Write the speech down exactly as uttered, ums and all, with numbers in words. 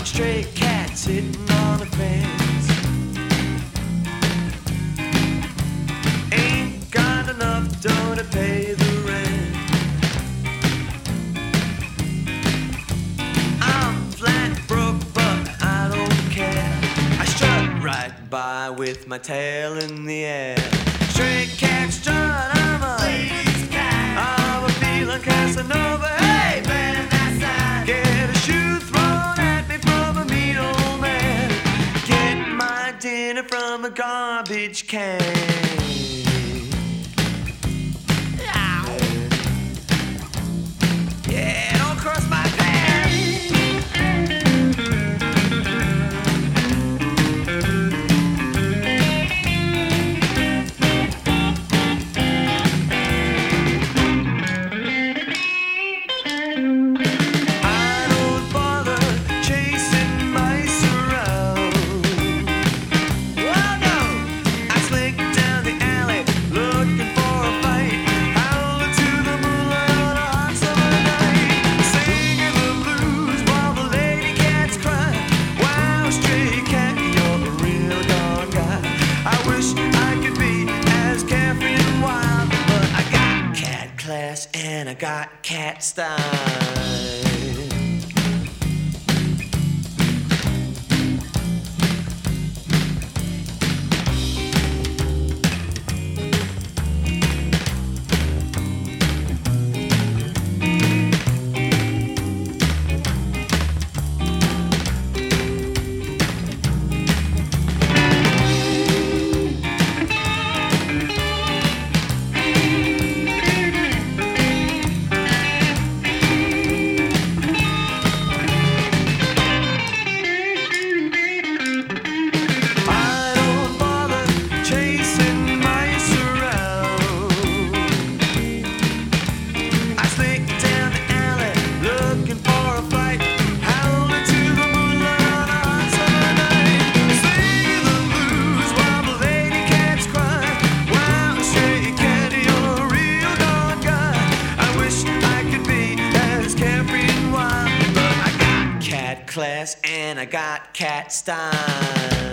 dark stray cat sitting on a fence. Ain't got enough dough to pay the rent. I'm flat broke, but I don't care. I strut right by with my tail in the air. Stray cat strut, I'm a lady's cat. I'm a feeling Casanova. Hey, man, that's that. Get a shoe thrown at me from a mean old man. Get my dinner from a garbage can. Yeah, don't cross my path. And I got cat style. Class and I got cat style.